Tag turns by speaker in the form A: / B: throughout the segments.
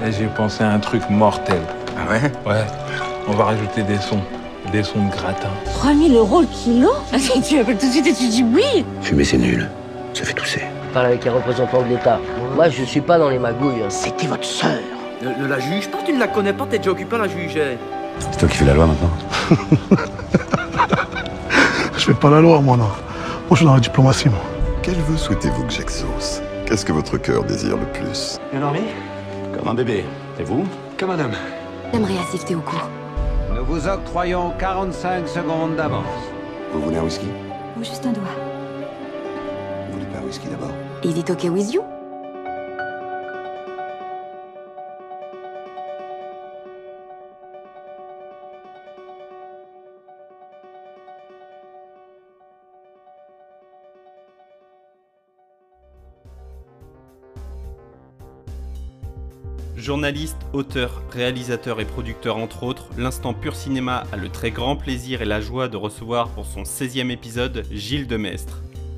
A: Et j'ai pensé à un truc mortel.
B: Ah ouais?
A: Ouais, on va rajouter des sons de gratin.
C: 3 000 € le kilo? Tu appelles tout de suite et tu dis oui.
B: Fumer, c'est nul. Ça fait tousser.
D: Parle avec les représentants de l'État. Moi, je suis pas dans les magouilles.
C: C'était votre sœur.
E: Ne la juge pas, tu ne la connais pas, t'es déjà occupé à la juger.
B: C'est toi qui fais la loi maintenant.
F: Je fais pas la loi, moi, non. Moi, je suis dans la diplomatie, moi.
G: Quel vœu souhaitez-vous que j'exauce? Qu'est-ce que votre cœur désire le plus?
H: Bien dormi?
B: Comme un bébé. Et vous?
H: Comme un homme.
C: J'aimerais assister au cours.
I: Nous vous octroyons 45 secondes d'avance.
G: Vous voulez un whisky?
C: Ou juste un doigt.
G: Vous voulez pas un whisky d'abord?
C: Is it okay with you?
J: Journaliste, auteur, réalisateur et producteur entre autres, l'Instant Pur Cinéma a le très grand plaisir et la joie de recevoir pour son 16e épisode Gilles Demestre.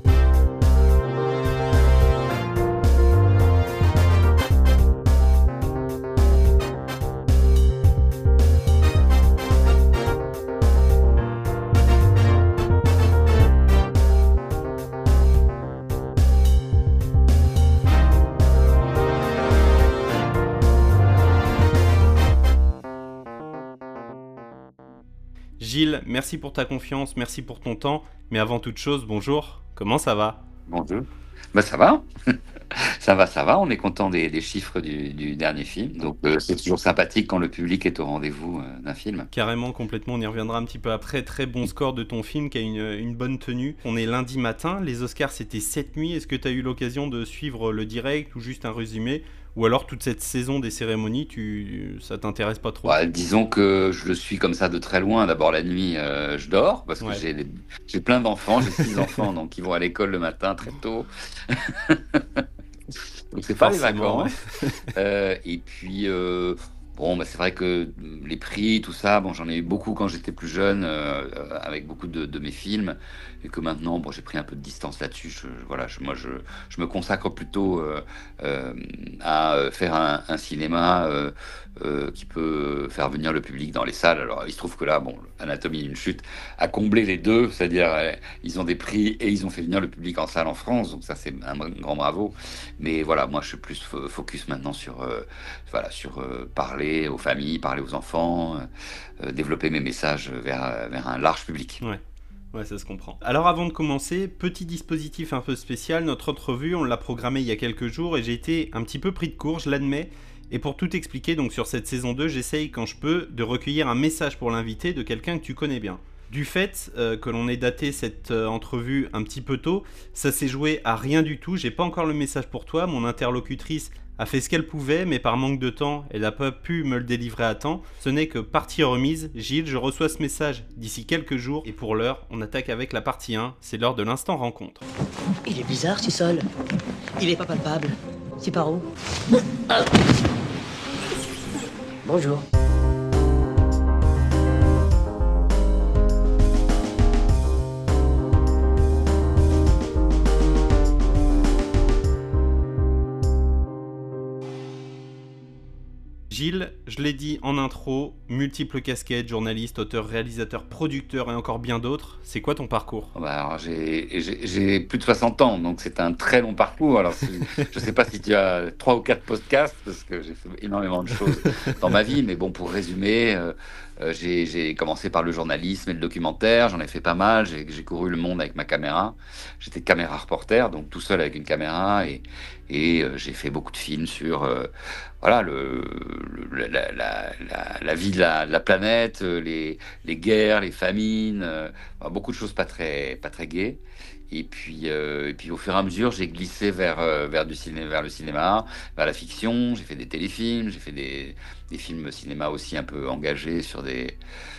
J: Gilles, merci pour ta confiance, merci pour ton temps, mais avant toute chose, bonjour, comment ça va?
K: Bonjour. Ça va. Ça va. On est content des chiffres du dernier film. Donc, c'est toujours sympathique quand le public est au rendez-vous d'un film.
J: Carrément, complètement. On y reviendra un petit peu après. Très bon score de ton film qui a une bonne tenue. On est lundi matin. Les Oscars, c'était cette nuit. Est-ce que tu as eu l'occasion de suivre le direct ou juste un résumé? Ou alors toute cette saison des cérémonies, ça t'intéresse pas trop?
K: Disons que je le suis comme ça de très loin. D'abord la nuit, je dors parce que j'ai plein d'enfants, j'ai 6 enfants, donc ils vont à l'école le matin très tôt. Donc c'est pas les vacances. Et puis c'est vrai que les prix, tout ça, j'en ai eu beaucoup quand j'étais plus jeune, avec beaucoup de mes films, et que maintenant, j'ai pris un peu de distance là-dessus. Je me consacre plutôt à faire un cinéma qui peut faire venir le public dans les salles. Alors, il se trouve que là, Anatomie d'une chute a comblé les deux, c'est-à-dire ils ont des prix et ils ont fait venir le public en salle en France, donc ça c'est un grand bravo. Mais voilà, moi je suis plus focus maintenant sur parler aux familles, parler aux enfants, développer mes messages vers un large public.
J: Ouais, ça se comprend. Alors avant de commencer, petit dispositif un peu spécial, notre entrevue, on l'a programmée il y a quelques jours et j'ai été un petit peu pris de court, je l'admets. Et pour tout expliquer, donc sur cette saison 2, j'essaye quand je peux de recueillir un message pour l'invité de quelqu'un que tu connais bien. Du fait que l'on ait daté cette entrevue un petit peu tôt, ça s'est joué à rien du tout, j'ai pas encore le message pour toi, mon interlocutrice a fait ce qu'elle pouvait, mais par manque de temps, elle n'a pas pu me le délivrer à temps. Ce n'est que partie remise. Gilles, je reçois ce message d'ici quelques jours, et pour l'heure, on attaque avec la partie 1, c'est l'heure de l'instant rencontre.
D: Il est bizarre, ce sol. Il est pas palpable. C'est par où? Bonjour.
J: Gilles, je l'ai dit en intro, multiples casquettes, journaliste, auteur, réalisateur, producteur et encore bien d'autres. C'est quoi ton parcours?
K: Alors, j'ai plus de 60 ans, donc c'est un très long parcours. Alors, je sais pas si tu as 3 ou 4 podcasts, parce que j'ai fait énormément de choses dans ma vie, mais pour résumer, j'ai commencé par le journalisme et le documentaire, j'en ai fait pas mal, j'ai couru le monde avec ma caméra. J'étais caméra reporter, donc tout seul avec une caméra, et j'ai fait beaucoup de films sur la vie de la planète, les guerres, les famines, beaucoup de choses pas très gaies. Et puis au fur et à mesure, j'ai glissé vers le cinéma, vers la fiction. J'ai fait des téléfilms, j'ai fait des films cinéma aussi un peu engagés sur des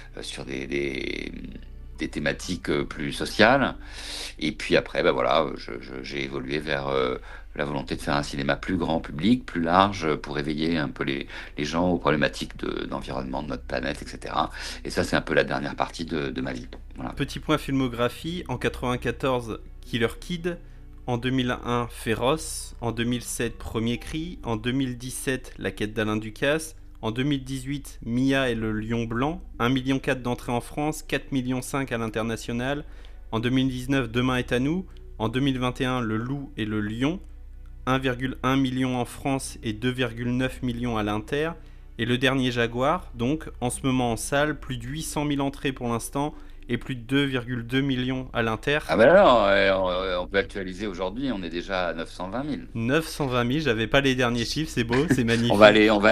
K: thématiques plus sociales. Et puis après, j'ai évolué vers la volonté de faire un cinéma plus grand public, plus large, pour éveiller un peu les gens aux problématiques d'environnement de notre planète, etc. Et ça, c'est un peu la dernière partie de ma vie. Voilà.
J: Petit point filmographie, en 94, Killer Kid, en 2001, Féroce, en 2007, Premier Cri, en 2017, La quête d'Alain Ducasse, en 2018, Mia et le lion blanc, 1,4 million d'entrées en France, 4,5 millions à l'international, en 2019, Demain est à nous, en 2021, Le loup et le lion, 1,1 million en France et 2,9 millions à l'inter, et Le dernier Jaguar, donc en ce moment en salle, plus de 800 000 entrées pour l'instant, et plus de 2,2 millions à l'inter.
K: Ah ben non, on peut actualiser aujourd'hui, on est déjà à 920 000.
J: 920 000, j'avais pas les derniers chiffres, c'est beau, c'est magnifique.
K: on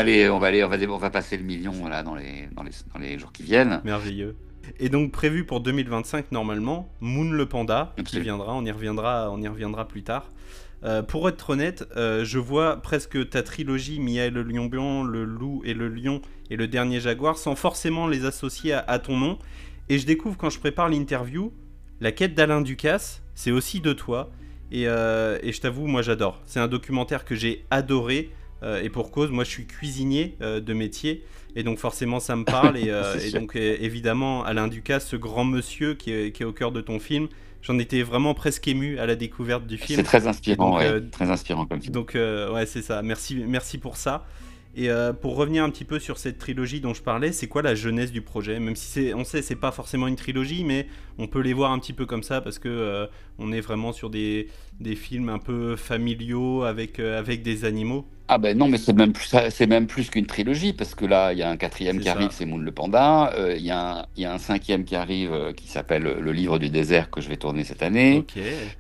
K: va passer le million là, dans les jours qui viennent.
J: Merveilleux. Et donc prévu pour 2025 normalement, Moon le panda,
K: Absolument.
J: qui viendra, on y reviendra plus tard. Pour être honnête, je vois presque ta trilogie Mia et le lion blanc, Le loup et le lion et Le dernier Jaguar sans forcément les associer à ton nom. Et je découvre quand je prépare l'interview, La quête d'Alain Ducasse, c'est aussi de toi. Et je t'avoue, moi j'adore. C'est un documentaire que j'ai adoré. Et pour cause, moi je suis cuisinier de métier. Et donc forcément ça me parle. Et donc évidemment, Alain Ducasse, ce grand monsieur qui est au cœur de ton film, j'en étais vraiment presque ému à la découverte du film.
K: C'est très inspirant,
J: donc,
K: très inspirant comme film.
J: Donc ouais, c'est ça. Merci pour ça. Et pour revenir un petit peu sur cette trilogie dont je parlais, c'est quoi la jeunesse du projet ? Même si on sait c'est pas forcément une trilogie, mais on peut les voir un petit peu comme ça parce que on est vraiment sur des films un peu familiaux avec des animaux.
K: Ah ben non, mais c'est même plus qu'une trilogie, parce que là, il y a un quatrième qui arrive, c'est Moon le panda. Il y a un cinquième qui arrive, qui s'appelle Le livre du désert, que je vais tourner cette année.
J: Ok.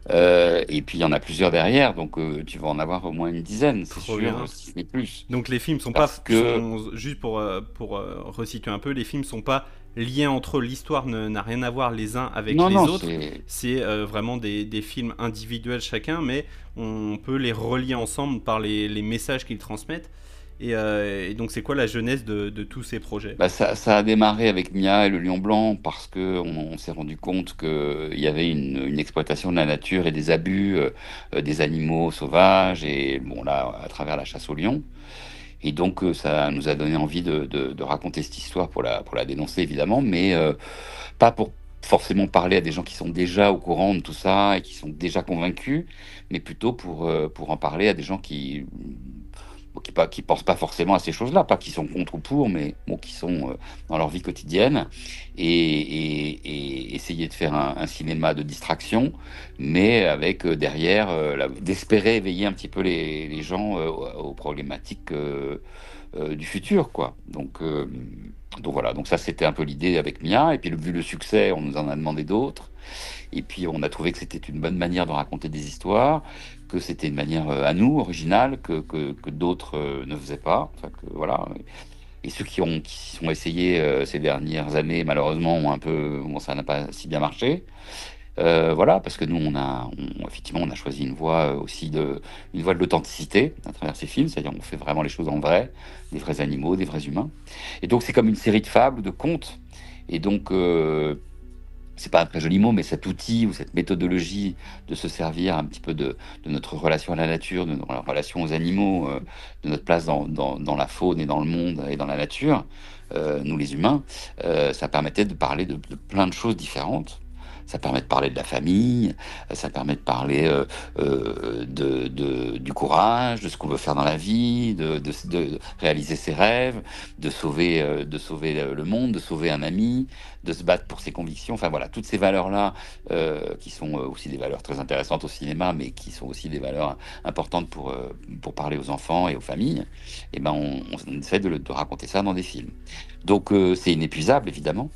K: Et puis il y en a plusieurs derrière, donc tu vas en avoir au moins une dizaine, c'est
J: Trop
K: sûr,
J: bien.
K: si ce n'est plus.
J: Donc les films juste pour resituer un peu, les films sont pas liés entre eux, l'histoire n'a rien à voir les uns avec les autres. C'est vraiment des films individuels chacun, mais on peut les relier ensemble par les messages qu'ils transmettent. Et donc c'est quoi la jeunesse de tous ces projets ?
K: Ça a démarré avec Mia et le lion blanc parce qu'on s'est rendu compte qu'il y avait une exploitation de la nature et des abus des animaux sauvages, et bon là, à travers la chasse au lion. Et donc ça nous a donné envie de raconter cette histoire pour la dénoncer évidemment, mais pas pour forcément parler à des gens qui sont déjà au courant de tout ça et qui sont déjà convaincus, mais plutôt pour en parler à des gens qui pensent pas forcément à ces choses-là, pas qui sont contre ou pour, mais bon, qui sont dans leur vie quotidienne, et essayer de faire un cinéma de distraction, mais avec derrière d'espérer éveiller un petit peu les gens aux problématiques du futur, quoi. Donc voilà, donc ça c'était un peu l'idée avec Mia, et puis vu le succès, on nous en a demandé d'autres, et puis on a trouvé que c'était une bonne manière de raconter des histoires, que c'était une manière à nous, originale, que d'autres ne faisaient pas, enfin que voilà. Et ceux qui ont essayé ces dernières années, malheureusement, ça n'a pas si bien marché. Voilà, parce que nous, effectivement, on a choisi une voie aussi une voie de l'authenticité à travers ces films, c'est-à-dire on fait vraiment les choses en vrai, des vrais animaux, des vrais humains. Et donc c'est comme une série de fables, de contes. Et donc c'est pas un très joli mot, mais cet outil ou cette méthodologie de se servir un petit peu de notre relation à la nature, de notre relation aux animaux, de notre place dans la faune et dans le monde et dans la nature, nous les humains, ça permettait de parler de plein de choses différentes. Ça permet de parler de la famille, ça permet de parler du courage, de ce qu'on veut faire dans la vie, de réaliser ses rêves, de sauver le monde, de sauver un ami, de se battre pour ses convictions. Enfin voilà, toutes ces valeurs-là, qui sont aussi des valeurs très intéressantes au cinéma, mais qui sont aussi des valeurs importantes pour parler aux enfants et aux familles, et ben on essaie de raconter ça dans des films. Donc c'est inépuisable, évidemment.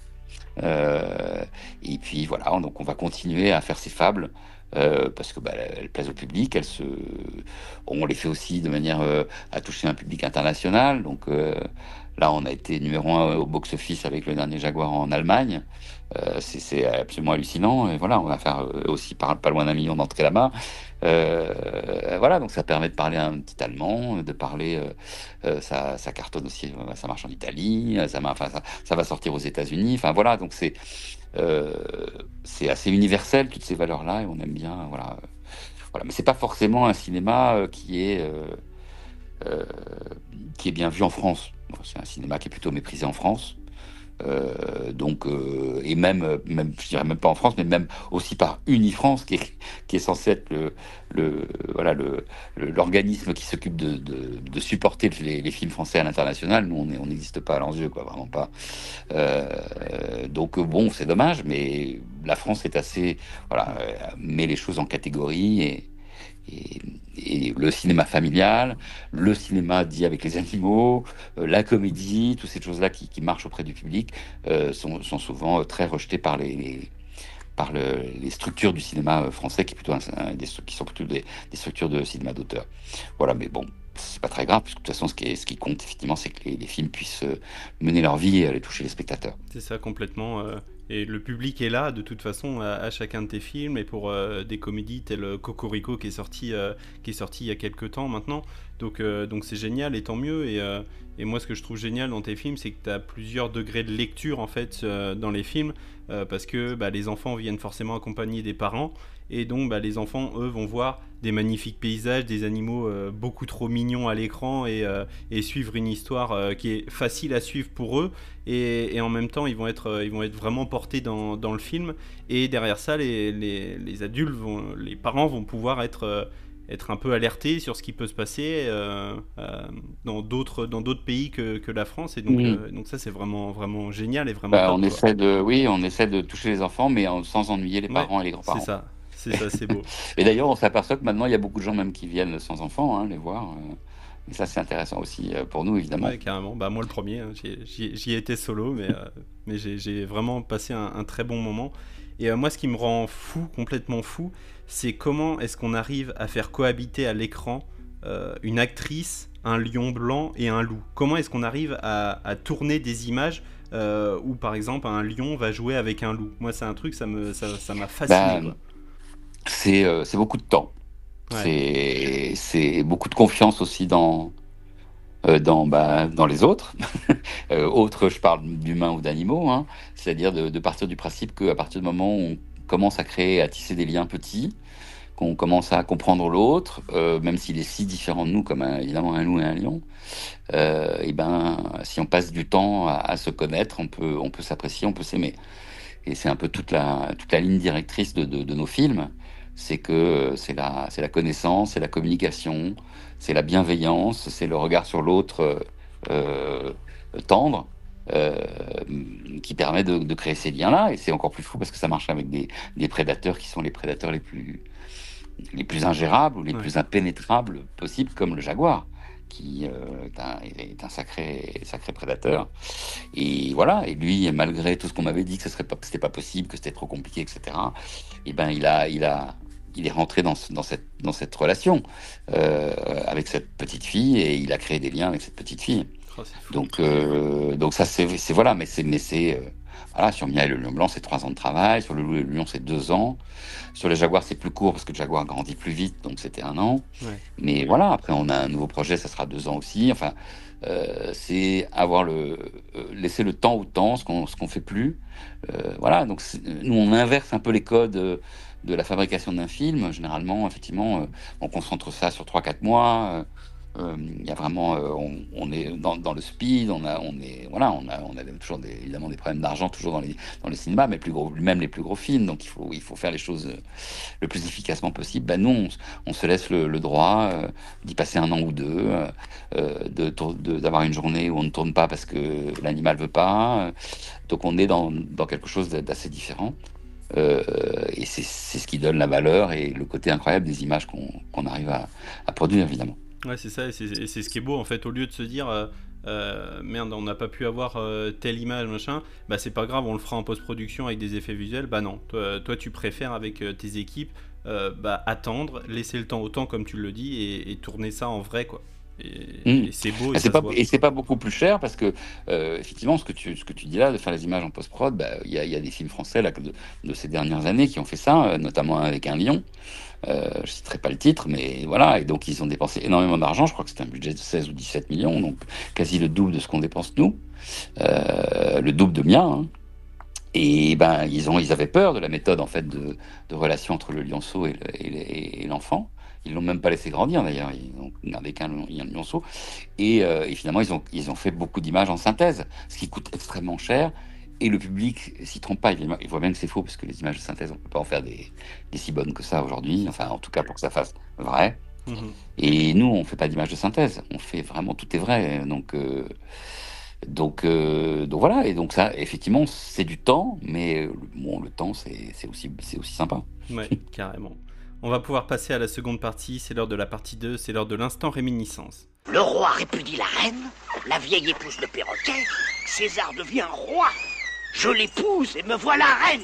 K: Et puis voilà, donc on va continuer à faire ces fables parce que elles plaisent au public, on les fait aussi de manière à toucher un public international. Donc là, on a été numéro 1 au box-office avec Le dernier Jaguar en Allemagne. C'est absolument hallucinant. Et voilà, on va faire aussi pas loin d'1 million d'entrées là-bas. Voilà, donc ça permet de parler un petit allemand, de parler, ça cartonne aussi, ça marche en Italie, ça va sortir aux États-Unis. Enfin voilà, donc c'est assez universel toutes ces valeurs-là, et on aime bien, voilà. Mais c'est pas forcément un cinéma qui est bien vu en France. C'est un cinéma qui est plutôt méprisé en France. Et même, je dirais même pas en France, mais même aussi par Unifrance, qui est censé être l'organisme qui s'occupe de supporter les films français à l'international. Nous, on n'existe pas à leurs yeux, quoi, vraiment pas. Bon, c'est dommage, mais la France est assez, met les choses en catégorie et le cinéma familial, le cinéma dit avec les animaux, la comédie, toutes ces choses-là qui marchent auprès du public sont souvent très rejetées par les structures du cinéma français qui sont plutôt des structures de cinéma d'auteur. Voilà, mais bon, c'est pas très grave, puisque de toute façon, ce qui compte, effectivement, c'est que les films puissent mener leur vie et aller toucher les spectateurs.
J: C'est ça, complètement. Et le public est là, de toute façon, à chacun de tes films. Et pour des comédies telles Cocorico, qui est sorti il y a quelques temps maintenant. Donc c'est génial, et tant mieux. Et moi, ce que je trouve génial dans tes films, c'est que tu as plusieurs degrés de lecture, en fait, dans les films. Parce que les enfants viennent forcément accompagner des parents. Et donc les enfants, eux, vont voir des magnifiques paysages, des animaux beaucoup trop mignons à l'écran, et suivre une histoire qui est facile à suivre pour eux, et en même temps ils vont être vraiment portés dans le film. Et derrière ça, les adultes, les parents vont pouvoir être un peu alertés sur ce qui peut se passer dans d'autres pays que la France. Et donc ça, c'est vraiment, vraiment génial et vraiment top,
K: on essaie de toucher les enfants, mais sans ennuyer les parents et les grands-parents.
J: C'est ça, c'est beau.
K: Et d'ailleurs, on s'aperçoit que maintenant, il y a beaucoup de gens même qui viennent sans enfants, les voir. Et ça, c'est intéressant aussi pour nous, évidemment.
J: Ouais, carrément. Moi, le premier, j'y ai été solo, mais j'ai vraiment passé un très bon moment. Et moi, ce qui me rend complètement fou, c'est comment est-ce qu'on arrive à faire cohabiter à l'écran une actrice, un lion blanc et un loup. Comment est-ce qu'on arrive à tourner des images où, par exemple, un lion va jouer avec un loup. Moi, c'est un truc, ça m'a fasciné, quoi.
K: C'est beaucoup de temps. Ouais. C'est beaucoup de confiance aussi dans les autres. Autres, je parle d'humains ou d'animaux, hein. C'est-à-dire de partir du principe qu'à partir du moment où on commence à tisser des liens petits, qu'on commence à comprendre l'autre, même s'il est si différent de nous, comme évidemment un loup et un lion, si on passe du temps à se connaître, on peut s'apprécier, on peut s'aimer. Et c'est un peu toute la ligne directrice de nos films. C'est que c'est la connaissance, c'est la communication, c'est la bienveillance, c'est le regard sur l'autre tendre, qui permet de créer ces liens-là. Et c'est encore plus fou parce que ça marche avec des prédateurs qui sont les prédateurs les plus ingérables ou les plus impénétrables possibles, comme le jaguar, qui est un sacré prédateur. Et voilà, et lui, malgré tout ce qu'on m'avait dit que c'était pas possible, que c'était trop compliqué, etc., il est rentré dans cette relation avec cette petite fille, et il a créé des liens avec cette petite fille. Donc ça, c'est voilà, mais c'est voilà, sur Mia et le lion blanc, c'est 3 ans de travail. Sur le loup et le lion, c'est 2 ans. Sur les jaguars, c'est plus court parce que le jaguar grandit plus vite, donc c'était 1 an. Ouais. Mais voilà, après on a un nouveau projet, ça sera 2 ans aussi. Enfin, c'est laisser le temps au temps, ce qu'on fait plus. Voilà, donc nous on inverse un peu les codes de la fabrication d'un film. Généralement, effectivement, on concentre ça sur 3-4 mois. Il y a vraiment, on est dans le speed, on a toujours évidemment des problèmes d'argent toujours dans les cinémas, mais même les plus gros films. Donc il faut faire les choses le plus efficacement possible. Nous, on se laisse le droit d'y passer 1 an ou 2, d'avoir une journée où on ne tourne pas parce que l'animal veut pas. Donc on est dans quelque chose d'assez différent. Et c'est ce qui donne la valeur et le côté incroyable des images qu'on arrive à produire, évidemment.
J: Ouais, c'est ça, et c'est ce qui est beau, en fait. Au lieu de se dire merde, on n'a pas pu avoir telle image, machin, c'est pas grave, on le fera en post-production avec des effets visuels. Non, toi tu préfères, avec tes équipes, attendre, laisser le temps au temps, comme tu le dis, et tourner ça en vrai, quoi. Et c'est beau,
K: et c'est pas beaucoup plus cher, parce que effectivement, ce que tu dis là, de faire les images en post-prod, il y a des films français là, de ces dernières années qui ont fait ça, notamment avec un lion. Je citerai pas le titre, mais voilà, et donc ils ont dépensé énormément d'argent. Je crois que c'était un budget de 16 ou 17 millions, donc quasi le double de ce qu'on dépense nous, le double de Mia, hein. Et ils avaient peur de la méthode, en fait, de relation entre le lionceau et l'enfant. Ils l'ont même pas laissé grandir d'ailleurs. Ils ont gardé qu'un lionceau. Et finalement, ils ont fait beaucoup d'images en synthèse, ce qui coûte extrêmement cher. Et le public s'y trompe pas. Il voit bien que c'est faux, parce que les images de synthèse, on peut pas en faire des si bonnes que ça aujourd'hui. Enfin, en tout cas, pour que ça fasse vrai. Et nous, on fait pas d'images de synthèse. On fait vraiment, tout est vrai. Donc voilà. Et donc ça, effectivement, c'est du temps, mais bon, le temps, c'est aussi sympa.
J: Ouais, carrément. On va pouvoir passer à la seconde partie. C'est l'heure de la partie 2. C'est l'heure de l'instant réminiscence.
H: Le roi répudie la reine, la vieille épouse le perroquet, César devient roi. Je l'épouse et me voilà reine.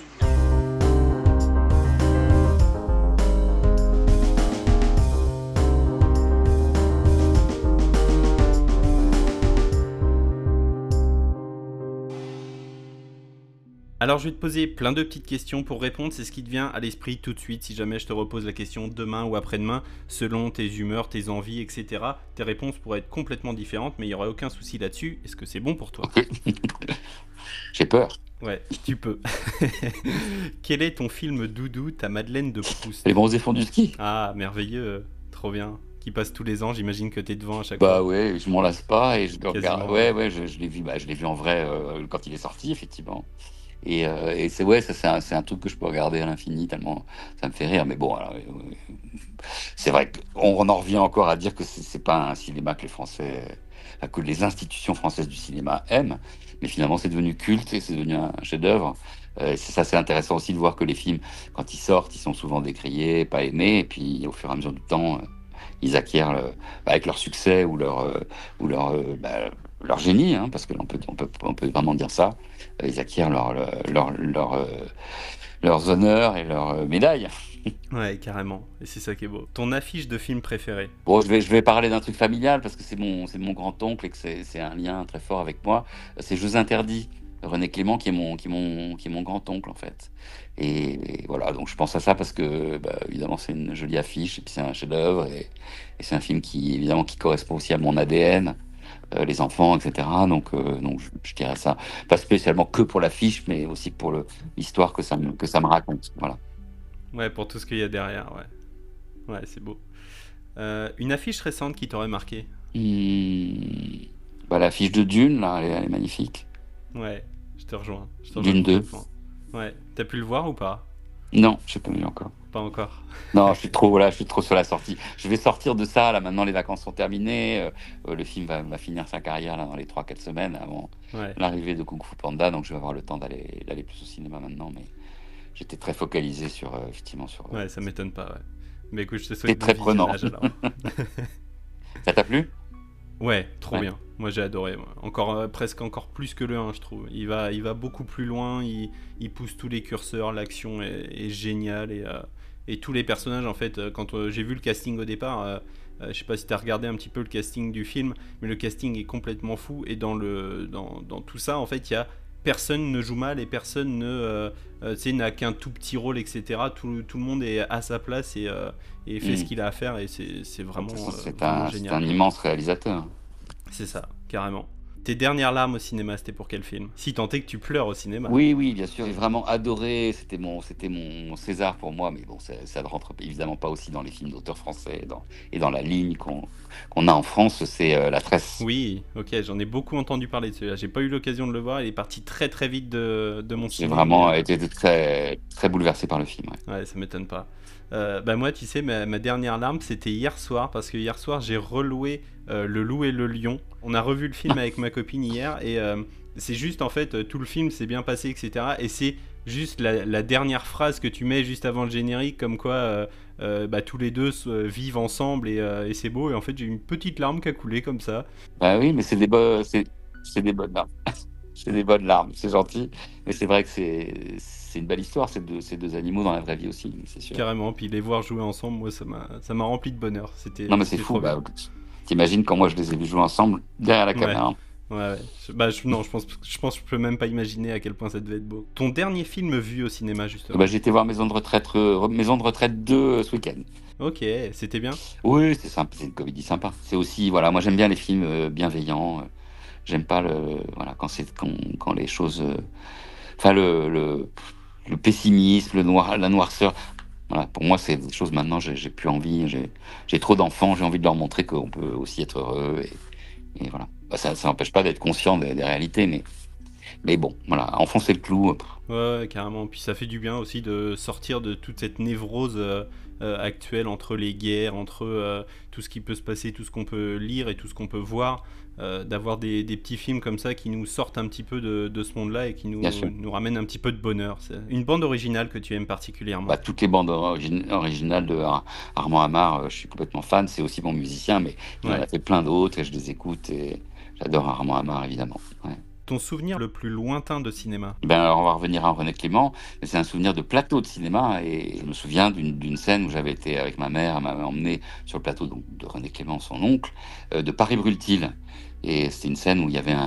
J: Alors je vais te poser plein de petites questions pour répondre, c'est ce qui te vient à l'esprit tout de suite si jamais je te repose la question demain ou après-demain, selon tes humeurs, tes envies, etc. Tes réponses pourraient être complètement différentes, mais il n'y aurait aucun souci là-dessus. Est-ce que c'est bon pour toi?
K: J'ai peur.
J: Ouais, tu peux. Quel est ton film doudou, ta Madeleine de Proust?
K: Les bronzés font du ski.
J: Ah, merveilleux, trop bien. Qui passe tous les ans, j'imagine que t'es devant à chaque fois.
K: Bah ouais, je m'en lasse pas et je le regarde. Ouais, je l'ai vu en vrai quand il est sorti, effectivement. Et c'est un truc que je peux regarder à l'infini, tellement ça me fait rire. Mais bon, alors, c'est vrai qu'on en revient encore à dire que c'est pas un cinéma que les Français, que les institutions françaises du cinéma aiment, mais finalement c'est devenu culte et c'est devenu un chef-d'œuvre. C'est intéressant aussi de voir que les films, quand ils sortent, ils sont souvent décriés, pas aimés, et puis au fur et à mesure du temps, ils acquièrent, avec leur succès ou leur génie, hein, parce que on peut vraiment dire ça, ils acquièrent leurs honneurs et leurs médailles.
J: Ouais, carrément. Et c'est ça qui est beau. Ton affiche de film préféré?
K: Bon, je vais parler d'un truc familial parce que c'est mon grand-oncle et que c'est un lien très fort avec moi. C'est Jeux interdits, René Clément, qui est mon grand-oncle en fait. Et voilà, donc je pense à ça parce que évidemment c'est une jolie affiche et puis c'est un chef-d'œuvre et c'est un film qui correspond aussi à mon ADN. Les enfants, etc. Donc je dirais ça, pas spécialement que pour l'affiche, mais aussi pour l'histoire que ça me raconte. Voilà.
J: Ouais, pour tout ce qu'il y a derrière, ouais. Ouais, c'est beau. Une affiche récente qui t'aurait marqué?
K: L'affiche de Dune, là, elle est magnifique.
J: Ouais, je te rejoins.
K: Dune 2.
J: Ouais, t'as pu le voir ou pas?
K: Non, je sais pas vu encore.
J: Pas encore.
K: Non, je suis trop sur la sortie. Je vais sortir de ça, là, maintenant les vacances sont terminées. Le film va finir sa carrière là, dans les 3-4 semaines avant l'arrivée de Kung Fu Panda, donc je vais avoir le temps d'aller plus au cinéma maintenant, mais j'étais très focalisé effectivement sur...
J: Ouais, ça m'étonne pas, ouais. Mais écoute, je te souhaite
K: très prenant.
J: alors.
K: Ça t'a plu?
J: Ouais, trop bien. Moi j'ai adoré. Presque encore plus que le 1, je trouve. Il va beaucoup plus loin, il pousse tous les curseurs, l'action est géniale et tous les personnages, en fait, quand j'ai vu le casting au départ, je sais pas si t'as regardé un petit peu le casting du film, mais le casting est complètement fou et dans tout ça, en fait, personne ne joue mal et personne n'a qu'un tout petit rôle, etc. Tout le monde est à sa place et fait ce qu'il a à faire et c'est vraiment, vraiment génial.
K: C'est un immense réalisateur.
J: C'est ça, carrément. Tes dernières larmes au cinéma, c'était pour quel film? Si tant est que tu pleures au cinéma.
K: Oui, bien sûr. J'ai vraiment adoré. C'était mon César pour moi, mais bon, ça ne rentre évidemment pas aussi dans les films d'auteurs français et dans la ligne qu'on a en France. C'est La Tresse.
J: Oui, ok, j'en ai beaucoup entendu parler de celui-là. J'ai pas eu l'occasion de le voir. Il est parti très très vite de mon cinéma.
K: J'ai vraiment été très très bouleversé par le film.
J: Ouais, ça m'étonne pas. Moi, tu sais, ma dernière larme, c'était hier soir, parce que hier soir, j'ai reloué Le Loup et le Lion. On a revu le film avec ma copine hier, et c'est juste, en fait, tout le film s'est bien passé, etc. Et c'est juste la dernière phrase que tu mets juste avant le générique, comme quoi tous les deux vivent ensemble, et c'est beau. Et en fait, j'ai une petite larme qui a coulé comme ça.
K: Bah oui, mais c'est des bonnes larmes. C'est des bonnes larmes, c'est gentil. Mais c'est vrai que c'est une belle histoire, ces deux animaux dans la vraie vie aussi, c'est sûr.
J: Carrément, puis les voir jouer ensemble, moi, ça m'a rempli de bonheur.
K: Non, mais c'est fou. T'imagines quand moi je les ai vus jouer ensemble derrière la caméra.
J: Ouais. Je pense que je peux même pas imaginer à quel point ça devait être beau. Ton dernier film vu au cinéma, justement?
K: J'ai été voir Maison de retraite 2 ce week-end.
J: Ok, c'était bien?
K: Oui, c'est sympa, c'est une comédie sympa. C'est aussi, voilà, moi j'aime bien les films bienveillants. J'aime pas quand les choses... le pessimisme, la noirceur. Voilà, pour moi, c'est des choses maintenant, j'ai plus envie, j'ai trop d'enfants, j'ai envie de leur montrer qu'on peut aussi être heureux. Et voilà. Bah, ça n'empêche pas d'être conscient des réalités, mais bon, voilà, enfoncer le clou.
J: Ouais, carrément. Puis ça fait du bien aussi de sortir de toute cette névrose actuelle entre les guerres, entre tout ce qui peut se passer, tout ce qu'on peut lire et tout ce qu'on peut voir. D'avoir des petits films comme ça qui nous sortent un petit peu de ce monde-là et qui nous ramènent un petit peu de bonheur. C'est une bande originale que tu aimes particulièrement.
K: Bah, toutes les bandes originales de Armand Amar, je suis complètement fan. C'est aussi mon musicien, mais il en a fait plein d'autres et je les écoute et j'adore Armand Amar, évidemment. Ouais.
J: Ton souvenir le plus lointain de cinéma?
K: Alors on va revenir à René Clément, mais c'est un souvenir de plateau de cinéma et je me souviens d'une scène où j'avais été avec ma mère, elle m'avait emmené sur le plateau donc, de René Clément, son oncle, de Paris Brûle-t-il. Et c'était une scène où il y avait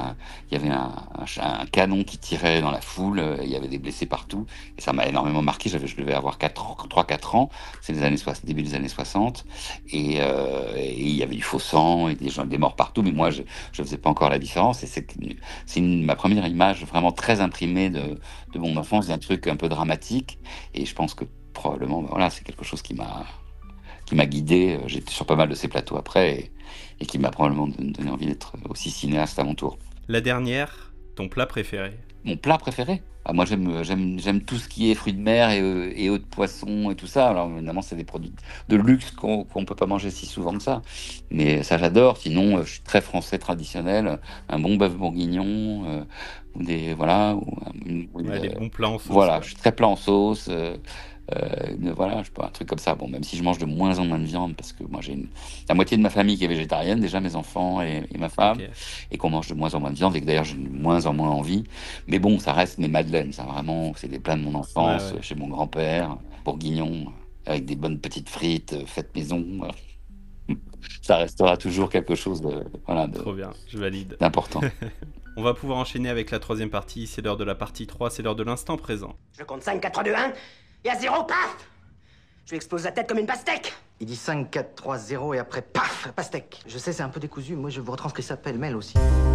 K: un canon qui tirait dans la foule, il y avait des blessés partout. Et ça m'a énormément marqué, je devais avoir 3-4 ans, c'est début des années 60. Et il y avait du faux sang et des morts partout, mais moi je ne faisais pas encore la différence. Et c'est ma première image vraiment très imprimée de mon enfance, d'un truc un peu dramatique. Et je pense que probablement, voilà, c'est quelque chose qui m'a guidé. J'étais sur pas mal de ces plateaux après et qui m'a probablement donné envie d'être aussi cinéaste à mon tour.
J: La dernière, ton plat préféré?
K: Mon plat préféré? Moi, j'aime tout ce qui est fruits de mer et œufs de poisson et tout ça. Alors, évidemment, c'est des produits de luxe qu'on peut pas manger si souvent que ça. Mais ça, j'adore. Sinon, je suis très français traditionnel. Un bon bœuf bourguignon, ou des
J: bons plats en sauce.
K: Voilà, je suis très plat en sauce. Voilà, je sais pas, un truc comme ça. Bon, même si je mange de moins en moins de viande, parce que moi j'ai la moitié de ma famille qui est végétarienne, déjà mes enfants et ma femme, et qu'on mange de moins en moins de viande, et que d'ailleurs j'ai de moins en moins envie. Mais bon, ça reste mes madeleines, ça vraiment, c'est des plats de mon enfance, chez mon grand-père, bourguignon, avec des bonnes petites frites faites maison. Ça restera toujours quelque chose
J: Trop bien, je valide.
K: D'important.
J: On va pouvoir enchaîner avec la troisième partie, c'est l'heure de la partie 3, c'est l'heure de l'instant présent.
H: Je compte 5, 4, 3, 2, 1, et à 0, paf! Je lui explose la tête comme une pastèque.
L: Il dit 5, 4, 3, 0 et après, paf, pastèque. Je sais, c'est un peu décousu, moi je vous retranscris ça pêle-mêle aussi.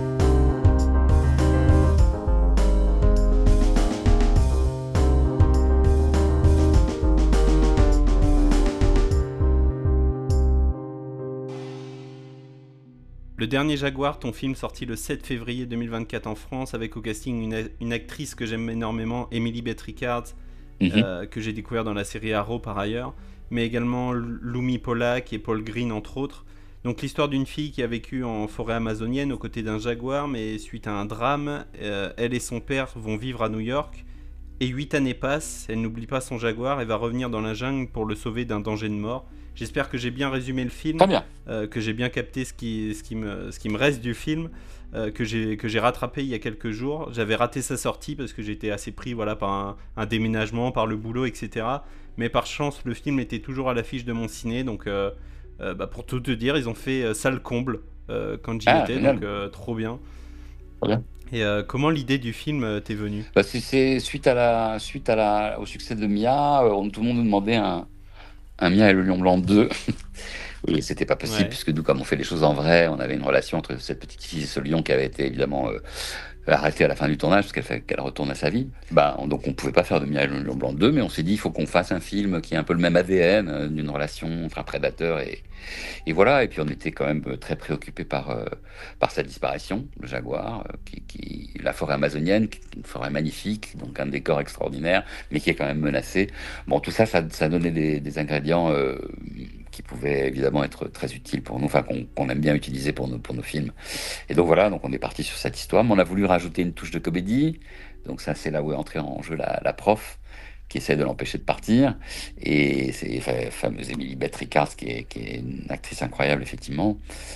J: Le Dernier Jaguar, ton film sorti le 7 février 2024 en France, avec au casting une actrice que j'aime énormément, Emily Beth Rickards, que j'ai découvert dans la série Arrow par ailleurs, mais également Lumi Pollack et Paul Green entre autres. Donc l'histoire d'une fille qui a vécu en forêt amazonienne aux côtés d'un jaguar, mais suite à un drame, elle et son père vont vivre à New York, et 8 années passent, elle n'oublie pas son jaguar et va revenir dans la jungle pour le sauver d'un danger de mort. J'espère que j'ai bien résumé le film, que j'ai bien capté ce qui me reste du film, que j'ai rattrapé il y a quelques jours. J'avais raté sa sortie parce que j'étais assez pris par un déménagement, par le boulot, etc. Mais par chance, le film était toujours à l'affiche de mon ciné, donc pour tout te dire, ils ont fait salle comble quand j'y étais,
K: génial.
J: Donc trop bien.
K: Trop bien.
J: Et comment l'idée du film t'est venue?
K: C'est suite au succès de Mia, tout le monde nous demandait un Mia et le Lion Blanc 2. Et c'était pas possible, puisque nous, comme on fait les choses en vrai, on avait une relation entre cette petite fille et ce lion qui avait été évidemment arrêté à la fin du tournage, parce qu'elle retourne à sa vie. Donc on pouvait pas faire de Mia et le Lion Blanc 2, mais on s'est dit, il faut qu'on fasse un film qui est un peu le même ADN d'une relation entre un prédateur et voilà. Et puis on était quand même très préoccupés par sa disparition, le jaguar, la forêt amazonienne, qui est une forêt magnifique, donc un décor extraordinaire, mais qui est quand même menacé. Bon, tout ça donnait des ingrédients qui pouvaient évidemment être très utiles pour nous, enfin qu'on aime bien utiliser pour nos films. Et donc voilà, donc on est parti sur cette histoire, mais on a voulu rajouter une touche de comédie. Donc ça, c'est là où est entrée en jeu la prof, qui essaie de l'empêcher de partir. Et c'est la fameuse Emily Beth Rickards, qui est une actrice incroyable, effectivement.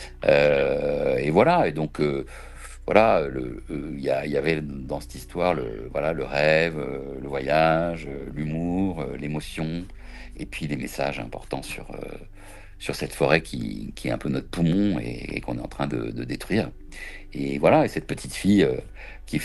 K: Et voilà, et donc... Voilà, il y avait dans cette histoire le rêve, le voyage, l'humour, l'émotion, et puis les messages importants sur cette forêt qui est un peu notre poumon et qu'on est en train de détruire. Et voilà, et cette petite fille qui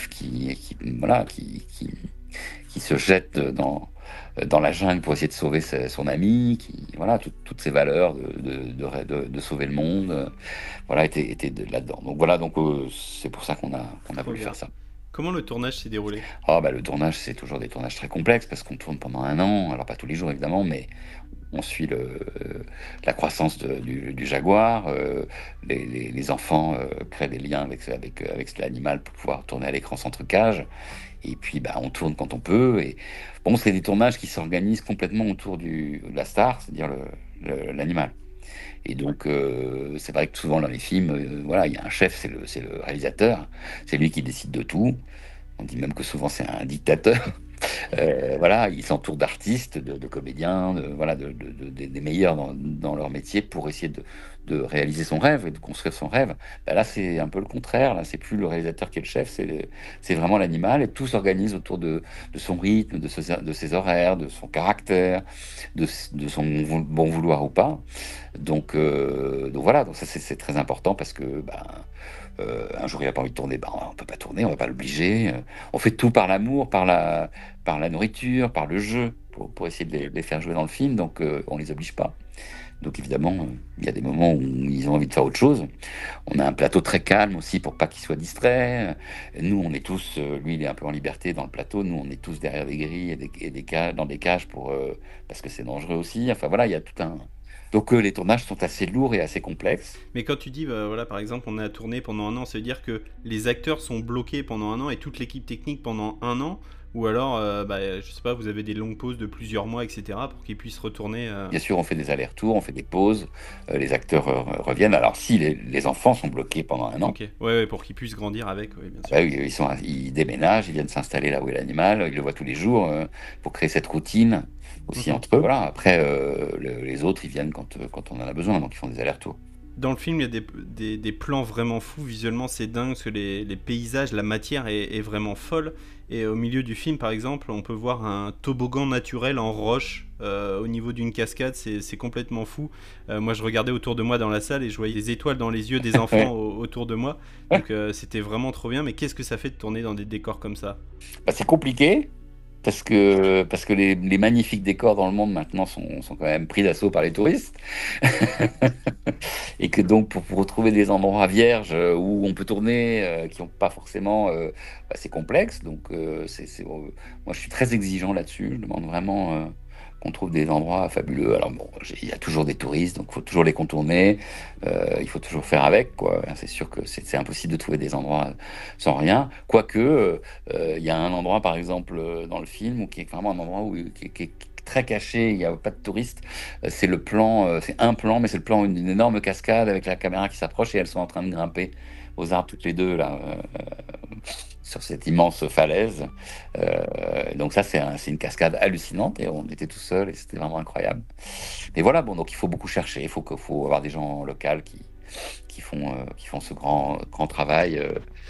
K: se jette dans la jungle pour essayer de sauver son ami, toutes ces valeurs de sauver le monde, étaient là-dedans. Donc voilà, c'est pour ça qu'on a voulu faire ça.
J: Comment le tournage s'est déroulé?
K: Le tournage, c'est toujours des tournages très complexes parce qu'on tourne pendant 1 an, alors pas tous les jours évidemment, mais on suit la croissance du jaguar. Les enfants créent des liens avec l'animal pour pouvoir tourner à l'écran sans trucage. Et puis on tourne quand on peut. Et bon, c'est des tournages qui s'organisent complètement autour de la star, c'est-à-dire l'animal. Et donc, c'est vrai que souvent dans les films, il y a un chef, c'est le réalisateur, c'est lui qui décide de tout. On dit même que souvent c'est un dictateur. Il s'entoure d'artistes, de comédiens, des meilleurs dans leur métier pour essayer de réaliser son rêve et de construire son rêve. Là, c'est un peu le contraire. Là, c'est plus le réalisateur qui est le chef, c'est vraiment l'animal, et tout s'organise autour de son rythme, de ses horaires, de son caractère, de son bon vouloir ou pas. Donc ça c'est très important parce que un jour il n'a pas envie de tourner, on peut pas tourner, on va pas l'obliger. On fait tout par l'amour, par la nourriture, par le jeu, pour essayer de les faire jouer dans le film. Donc on les oblige pas. Donc évidemment, il y a des moments où ils ont envie de faire autre chose. On a un plateau très calme aussi pour pas qu'ils soient distraits. Nous, on est tous, lui il est un peu en liberté dans le plateau. Nous, on est tous derrière des grilles et des cages, dans des cages parce que c'est dangereux aussi. Enfin voilà, il y a tout un... Donc les tournages sont assez lourds et assez complexes.
J: Mais quand tu dis, par exemple, on a tourné pendant 1 an, ça veut dire que les acteurs sont bloqués pendant 1 an et toute l'équipe technique pendant 1 an? Ou alors, je sais pas, vous avez des longues pauses de plusieurs mois, etc., pour qu'ils puissent retourner
K: Bien sûr, on fait des allers-retours, on fait des pauses, les acteurs reviennent. Alors si les enfants sont bloqués pendant 1 an...
J: Ok, ouais, pour qu'ils puissent grandir avec, bien sûr.
K: Ils déménagent, ils viennent s'installer là où est l'animal, ils le voient tous les jours, pour créer cette routine aussi entre eux. Voilà. Après, les autres, ils viennent quand on en a besoin, donc ils font des allers-retours.
J: Dans le film, il y a des plans vraiment fous. Visuellement, c'est dingue parce que les paysages, la matière est vraiment folle. Et au milieu du film, par exemple, on peut voir un toboggan naturel en roche au niveau d'une cascade. C'est complètement fou. Moi, je regardais autour de moi dans la salle et je voyais des étoiles dans les yeux des enfants autour de moi. Donc, c'était vraiment trop bien. Mais qu'est-ce que ça fait de tourner dans des décors comme ça?
K: C'est compliqué. Parce que les magnifiques décors dans le monde maintenant sont quand même pris d'assaut par les touristes. Et que donc pour retrouver des endroits vierges où on peut tourner, qui n'ont pas forcément... c'est complexe. Donc moi je suis très exigeant là-dessus. Je demande vraiment qu'on trouve des endroits fabuleux. Alors il y a toujours des touristes, donc il faut toujours les contourner. Il faut toujours faire avec, quoi. C'est sûr que c'est impossible de trouver des endroits sans rien. Quoique, il y a un endroit, par exemple, dans le film, qui est vraiment un endroit qui est très caché, il n'y a pas de touristes. C'est le plan, c'est un plan, mais c'est le plan d'une énorme cascade avec la caméra qui s'approche et elles sont en train de grimper aux arbres toutes les deux, là, sur cette immense falaise. Donc ça, c'est une cascade hallucinante et on était tout seuls et c'était vraiment incroyable. Et voilà, donc il faut beaucoup chercher, il faut avoir des gens locaux qui font ce grand travail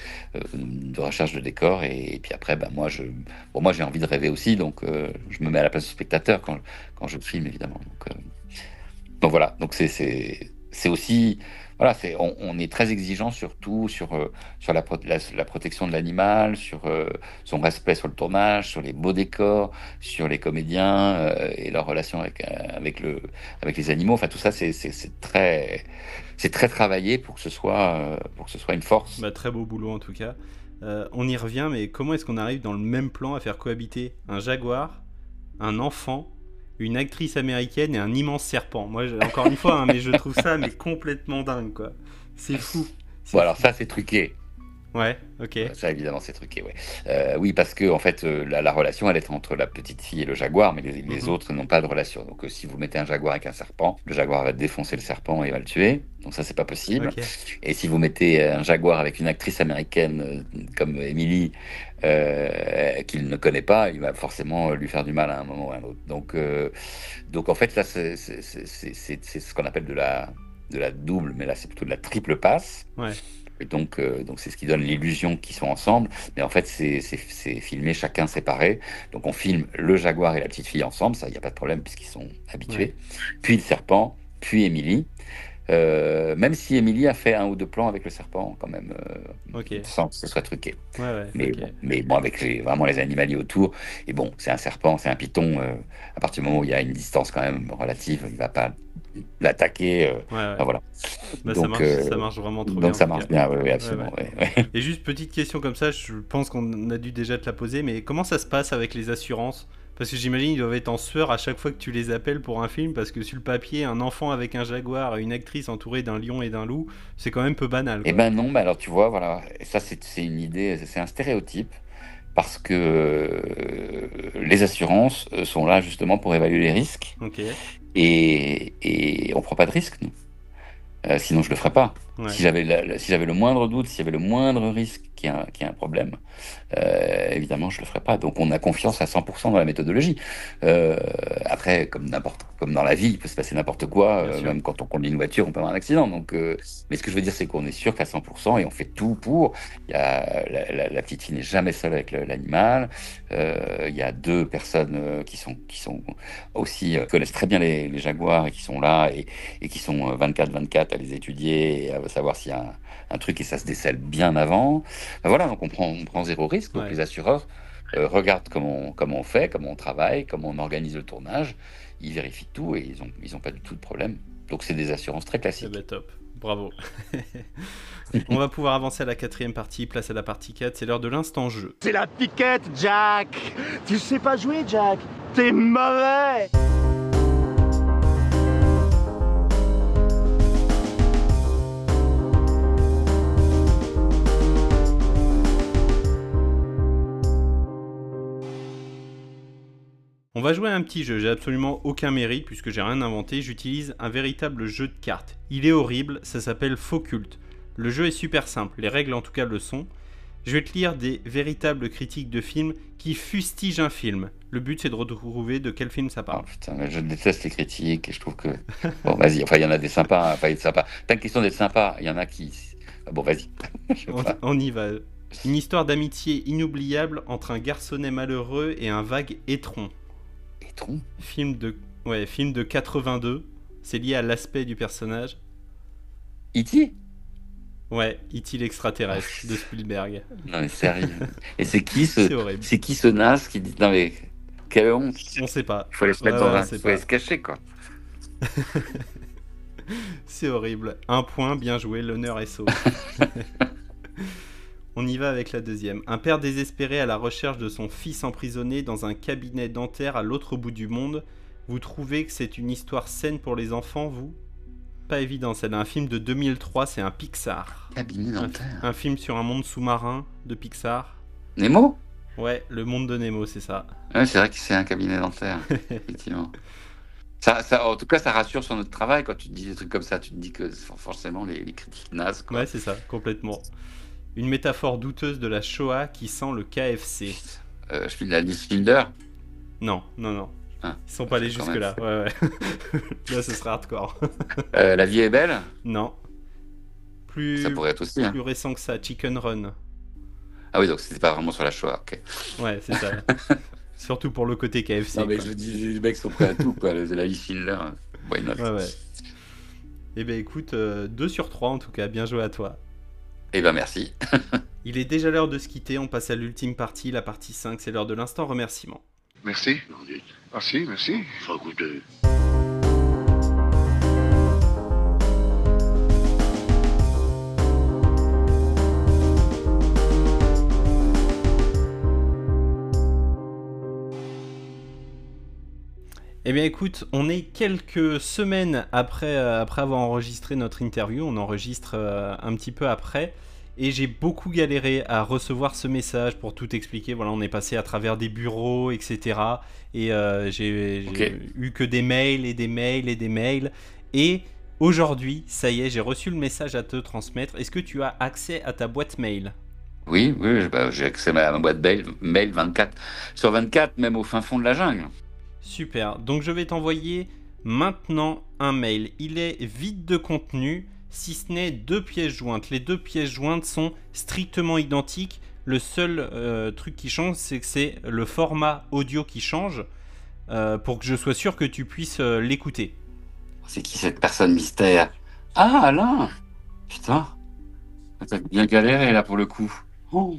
K: de recherche de décors. Et puis après, moi j'ai envie de rêver aussi, donc je me mets à la place du spectateur quand je filme, évidemment. Donc voilà, donc c'est aussi... Voilà, on est très exigeant surtout sur la protection de l'animal, sur son respect sur le tournage, sur les beaux décors, sur les comédiens et leur relation avec les animaux. Enfin, tout ça, c'est très travaillé pour que ce soit une force.
J: Très beau boulot en tout cas. On y revient, mais comment est-ce qu'on arrive dans le même plan à faire cohabiter un jaguar, un enfant, une actrice américaine et un immense serpent? Moi, encore une fois, mais je trouve ça complètement dingue, quoi. C'est fou.
K: Alors ça, c'est truqué.
J: Ouais, ok.
K: Ça, évidemment, c'est truqué, ouais. Oui, parce que en fait, la relation, elle est entre la petite fille et le jaguar, mais les autres n'ont pas de relation. Donc, si vous mettez un jaguar avec un serpent, le jaguar va défoncer le serpent et va le tuer. Donc ça, c'est pas possible.
J: Okay.
K: Et si vous mettez un jaguar avec une actrice américaine comme Emily, qu'il ne connaît pas, il va forcément lui faire du mal à un moment ou à un autre. Donc en fait, là, c'est ce qu'on appelle de la double, mais là, c'est plutôt de la triple passe.
J: Ouais.
K: Et donc c'est ce qui donne l'illusion qu'ils sont ensemble. Mais en fait, c'est filmé chacun séparé. Donc on filme le jaguar et la petite fille ensemble, ça, il n'y a pas de problème puisqu'ils sont habitués. Ouais. Puis le serpent, puis Émilie. Même si Émilie a fait 1 ou 2 plans avec le serpent, quand même, sans que ce soit truqué.
J: Ouais,
K: mais bon, avec vraiment les animaliers autour. Et bon, c'est un serpent, c'est un python. À partir du moment où il y a une distance quand même relative, il va pas l'attaquer.
J: Ouais.
K: Voilà.
J: Bah,
K: Donc,
J: ça marche vraiment trop bien.
K: donc ça
J: en tout
K: marche
J: cas.
K: bien, oui, absolument.
J: Ouais.
K: Ouais.
J: Et juste petite question comme ça, je pense qu'on a dû déjà te la poser, mais comment ça se passe avec les assurances? Parce que j'imagine ils doivent être en sueur à chaque fois que tu les appelles pour un film, parce que sur le papier, un enfant avec un jaguar et une actrice entourée d'un lion et d'un loup, c'est quand même peu banal.
K: Eh ben non, alors tu vois, voilà, et ça c'est une idée, c'est un stéréotype, parce que les assurances sont là justement pour évaluer les risques,
J: Ok.
K: et on prend pas de risque, nous. Sinon je le ferais pas.
J: Ouais.
K: Si j'avais le moindre doute, s'il y avait le moindre risque qu'il y ait un problème, évidemment je le ferais pas. Donc on a confiance à 100% dans la méthodologie. Après, comme dans la vie, il peut se passer n'importe quoi, même quand on conduit une voiture, on peut avoir un accident. Donc, mais ce que je veux dire, c'est qu'on est sûr qu'à 100% et on fait tout pour. Il y a, la petite fille n'est jamais seule avec l'animal. Il y a 2 personnes qui sont aussi connaissent très bien les jaguars et qui sont là et qui sont 24/24 à les étudier et à savoir s'il y a un truc, et ça se décèle bien avant. Ben voilà, donc on prend zéro risque. Donc les assureurs regardent comment on fait, comment on travaille, comment on organise le tournage. Ils vérifient tout et ils ont pas du tout de problème. Donc c'est des assurances très classiques.
J: Eh ben, top, bravo. On va pouvoir avancer à la 4e partie, place à la partie 4, c'est l'heure de l'instant jeu.
M: C'est la piquette, Jack. Tu sais pas jouer, Jack. T'es mauvais.
J: On va jouer à un petit jeu, j'ai absolument aucun mérite puisque j'ai rien inventé, j'utilise un véritable jeu de cartes. Il est horrible, ça s'appelle Focult. Le jeu est super simple, les règles en tout cas le sont. Je vais te lire des véritables critiques de films qui fustigent un film. Le but c'est de retrouver de quel film ça parle.
K: Oh, putain, mais je déteste les critiques et je trouve que... Bon vas-y, enfin il y en a des sympas, enfin il est sympa. T'as une question d'être sympa, il y en a qui... Bon vas-y.
J: On y va. Une histoire d'amitié inoubliable entre un garçonnet malheureux et un vague étron. Film de 82. C'est lié à l'aspect du personnage.
K: E.T.
J: Ouais, E.T. l'extraterrestre de Spielberg.
K: Non mais sérieux. Et c'est qui
J: c'est
K: qui ce naze qui dit non mais quelle honte.
J: On sait pas.
K: Il faut aller se mettre faut aller se cacher quoi.
J: C'est horrible. 1 point, bien joué, l'honneur est sauvé. On y va avec la deuxième. Un père désespéré à la recherche de son fils emprisonné dans un cabinet dentaire à l'autre bout du monde. Vous trouvez que c'est une histoire saine pour les enfants, vous ? Pas évident, c'est un film de 2003, c'est un Pixar.
K: Cabinet dentaire.
J: Un film sur un monde sous-marin de Pixar.
K: Nemo ?
J: Ouais, le monde de Nemo, c'est ça.
K: Ouais, c'est vrai que c'est un cabinet dentaire, effectivement. Ça, en tout cas, ça rassure sur notre travail quand tu te dis des trucs comme ça. Tu te dis que forcément les critiques nazes, quoi.
J: Ouais, c'est ça, complètement. Une métaphore douteuse de la Shoah qui sent le KFC.
K: Je suis de la liste Fielder.
J: Non.
K: Ah,
J: ils sont pas allés jusque-là. Ouais. Là, ce serait hardcore.
K: La vie est belle ?
J: Non.
K: Ça pourrait être aussi.
J: Plus récent que ça, Chicken Run.
K: Ah oui, donc c'était pas vraiment sur la Shoah, ok.
J: Ouais, c'est ça. Surtout pour le côté KFC.
K: Non, mais
J: quoi.
K: je dis, les mecs sont prêts à tout, quoi. La liste Fielder, why not ?
J: Ouais. Eh ben écoute, 2 sur 3 en tout cas, bien joué à toi.
K: Eh ben merci.
J: Il est déjà l'heure de se quitter, on passe à l'ultime partie, la partie 5, c'est l'heure de l'instant remerciement.
N: Merci. Merci.
H: Faut goûter.
J: Eh bien écoute, on est quelques semaines après avoir enregistré notre interview, on enregistre un petit peu après, et j'ai beaucoup galéré à recevoir ce message pour tout expliquer. Voilà, on est passé à travers des bureaux, etc. Et j'ai eu que des mails et des mails et des mails. Et aujourd'hui, ça y est, j'ai reçu le message à te transmettre. Est-ce que tu as accès à ta boîte mail ?
K: Oui, j'ai accès à ma boîte mail 24 sur 24, même au fin fond de la jungle.
J: Super, donc je vais t'envoyer maintenant un mail. Il est vide de contenu, si ce n'est 2 pièces jointes. Les 2 pièces jointes sont strictement identiques. Le seul truc qui change, c'est que c'est le format audio qui change, pour que je sois sûr que tu puisses l'écouter.
K: C'est qui cette personne mystère ? Ah, Alain ! Putain, t'as bien galéré là pour le coup. Oh.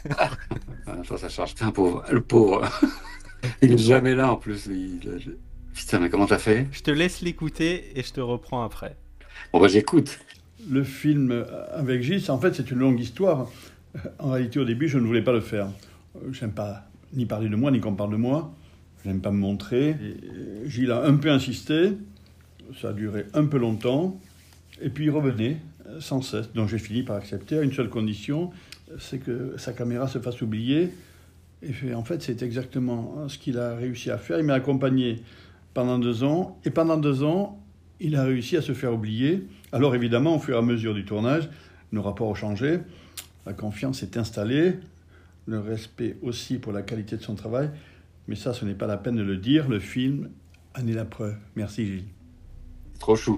K: Ça charge. Putain, le pauvre. Il est jamais là en plus. Putain, mais comment t'as fait?
J: Je te laisse l'écouter et je te reprends après.
K: Bon bah j'écoute.
O: Le film avec Gilles, en fait, c'est une longue histoire. En réalité, au début, je ne voulais pas le faire. J'aime pas ni parler de moi, ni qu'on parle de moi. J'aime pas me montrer. Et Gilles a un peu insisté. Ça a duré un peu longtemps. Et puis il revenait sans cesse. Donc j'ai fini par accepter à une seule condition, c'est que sa caméra se fasse oublier. Et en fait, c'est exactement ce qu'il a réussi à faire. Il m'a accompagné pendant 2 ans. Et pendant 2 ans, il a réussi à se faire oublier. Alors évidemment, au fur et à mesure du tournage, nos rapports ont changé. La confiance s'est installée. Le respect aussi pour la qualité de son travail. Mais ça, ce n'est pas la peine de le dire. Le film en est la preuve. Merci Gilles.
K: Trop chou.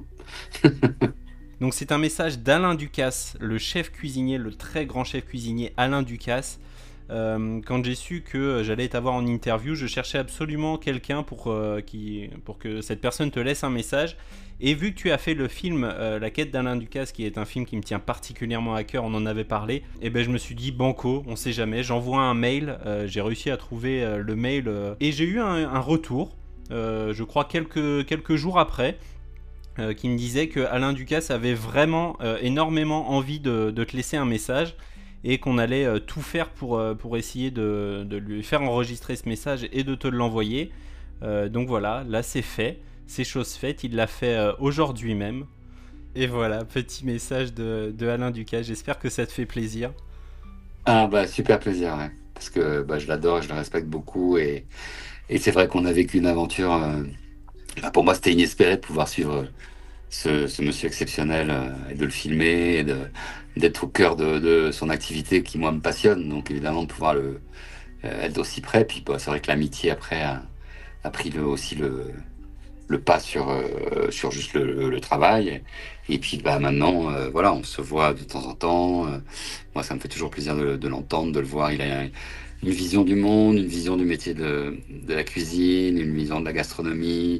J: Donc c'est un message d'Alain Ducasse, le chef cuisinier, le très grand chef cuisinier Alain Ducasse. Quand j'ai su que j'allais t'avoir en interview, je cherchais absolument quelqu'un pour que cette personne te laisse un message. Et vu que tu as fait le film La quête d'Alain Ducasse, qui est un film qui me tient particulièrement à cœur, on en avait parlé, et ben je me suis dit banco, on sait jamais, j'envoie un mail, j'ai réussi à trouver le mail et j'ai eu un retour, je crois quelques jours après, qui me disait que Alain Ducasse avait vraiment énormément envie de te laisser un message et qu'on allait tout faire pour essayer de lui faire enregistrer ce message et de te l'envoyer. Donc voilà, là c'est fait, c'est chose faite, il l'a fait aujourd'hui même. Et voilà, petit message de Alain Ducasse, j'espère que ça te fait plaisir.
K: Ah bah super plaisir, ouais. Parce que bah, je l'adore, je le respecte beaucoup et c'est vrai qu'on a vécu une aventure. Pour moi, c'était inespéré de pouvoir suivre ce monsieur exceptionnel et de le filmer et d'être au cœur de son activité qui, moi, me passionne. Donc, évidemment, de pouvoir être aussi près. Puis, bah, c'est vrai que l'amitié, après, a pris aussi le pas sur juste le travail. Et puis, bah, maintenant, voilà, on se voit de temps en temps. Moi, ça me fait toujours plaisir de l'entendre, de le voir. Il a une vision du monde, une vision du métier de la cuisine, une vision de la gastronomie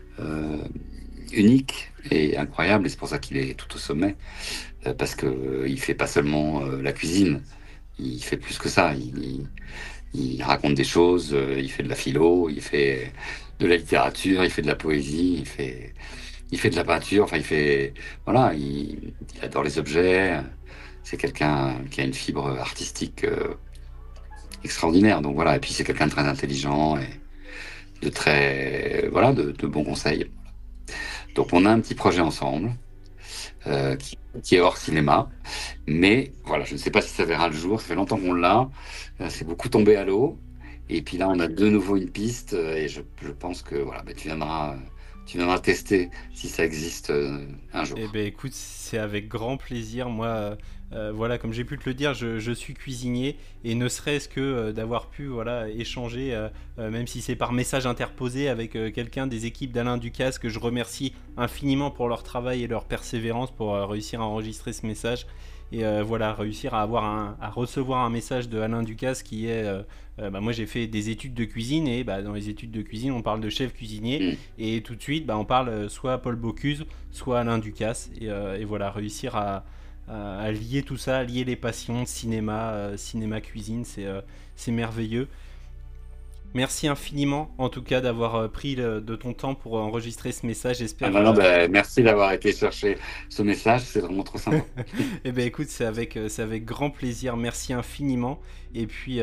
K: unique et incroyable, et c'est pour ça qu'il est tout au sommet, parce qu'il fait pas seulement la cuisine, il fait plus que ça, il raconte des choses, il fait de la philo, il fait de la littérature, il fait de la poésie, il fait de la peinture, enfin voilà, il adore les objets, c'est quelqu'un qui a une fibre artistique extraordinaire, donc voilà, et puis c'est quelqu'un de très intelligent et de bons conseils. Donc on a un petit projet ensemble qui est hors cinéma, mais voilà, je ne sais pas si ça verra le jour, ça fait longtemps qu'on l'a, c'est beaucoup tombé à l'eau, et puis là on a de nouveau une piste, et je pense que voilà, tu viendras tester si ça existe un jour.
J: Eh ben écoute, c'est avec grand plaisir. Moi, voilà, comme j'ai pu te le dire, je suis cuisinier, et ne serait-ce que d'avoir pu échanger, même si c'est par message interposé, avec quelqu'un des équipes d'Alain Ducasse, que je remercie infiniment pour leur travail et leur persévérance pour réussir à enregistrer ce message. Et voilà, réussir à recevoir un message de Alain Ducasse qui est moi j'ai fait des études de cuisine, et dans les études de cuisine on parle de chef cuisinier, et tout de suite on parle soit Paul Bocuse, soit Alain Ducasse, et voilà, réussir à lier tout ça, lier les passions, cinéma, cuisine, c'est merveilleux. Merci infiniment, en tout cas, d'avoir pris de ton temps pour enregistrer ce message. J'espère.
K: Merci d'avoir été chercher ce message, c'est vraiment trop sympa.
J: Eh ben écoute, c'est avec grand plaisir. Merci infiniment. Et puis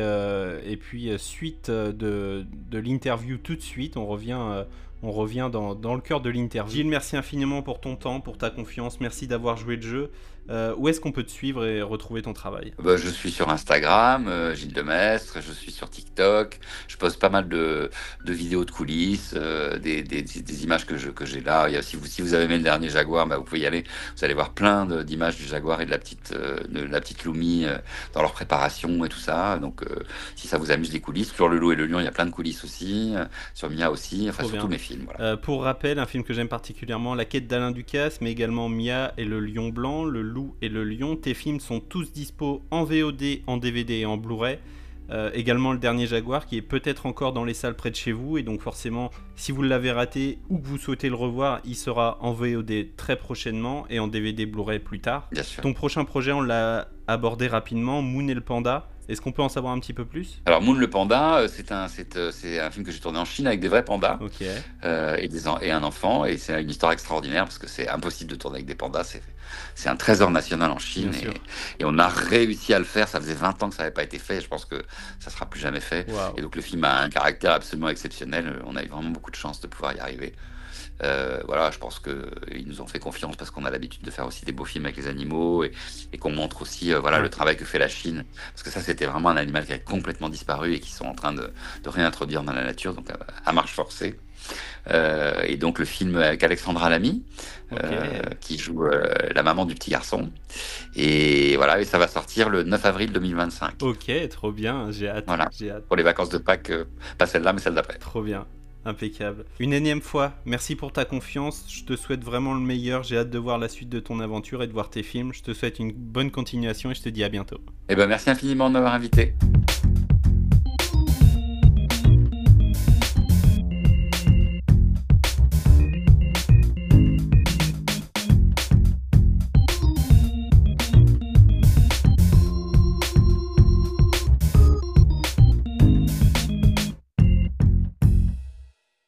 J: suite de l'interview tout de suite, on revient dans le cœur de l'interview. Gilles, merci infiniment pour ton temps, pour ta confiance. Merci d'avoir joué le jeu. Où est-ce qu'on peut te suivre et retrouver ton travail?
K: Je suis sur Instagram, Gilles Demestre, je suis sur TikTok, je poste pas mal de vidéos de coulisses, des images que j'ai là. Si vous avez aimé le dernier Jaguar, vous pouvez y aller, vous allez voir plein d'images du Jaguar et de la petite Loumi dans leur préparation et tout ça. Donc si ça vous amuse, les coulisses, sur Le Loup et le Lion, il y a plein de coulisses aussi, sur Mia aussi, enfin sur tous mes films. Voilà.
J: Pour rappel, un film que j'aime particulièrement, La quête d'Alain Ducasse, mais également Mia et le Lion Blanc, Le Loup et le Lion. Tes films sont tous dispo en VOD, en DVD et en Blu-ray. Également Le Dernier Jaguar, qui est peut-être encore dans les salles près de chez vous, et donc forcément, si vous l'avez raté ou que vous souhaitez le revoir, il sera en VOD très prochainement et en DVD Blu-ray plus tard.
K: Bien sûr.
J: Ton prochain projet, on l'a abordé rapidement, Moon et le Panda. Est-ce qu'on peut en savoir un petit peu plus ?
K: Alors Moon le panda, c'est un film que j'ai tourné en Chine avec des vrais pandas et un enfant, et c'est une histoire extraordinaire parce que c'est impossible de tourner avec des pandas, c'est un trésor national en Chine et on a réussi à le faire. Ça faisait 20 ans que ça n'avait pas été fait, je pense que ça sera plus jamais fait. Wow. Et donc le film a un caractère absolument exceptionnel, on a eu vraiment beaucoup de chance de pouvoir y arriver. Voilà, je pense qu'ils nous ont fait confiance parce qu'on a l'habitude de faire aussi des beaux films avec les animaux et qu'on montre aussi le travail que fait la Chine, parce que ça c'était vraiment un animal qui a complètement disparu et qui sont en train de réintroduire dans la nature, donc à marche forcée. Et donc le film avec Alexandra Lamy qui joue la maman du petit garçon, et voilà, et ça va sortir le 9 avril 2025.
J: Ok, trop bien, j'ai hâte.
K: Voilà, pour les vacances de Pâques, pas celle-là mais celle d'après.
J: Trop bien. Impeccable. Une énième fois, merci pour ta confiance, je te souhaite vraiment le meilleur, j'ai hâte de voir la suite de ton aventure et de voir tes films, je te souhaite une bonne continuation et je te dis à bientôt.
K: Merci infiniment de m'avoir invité.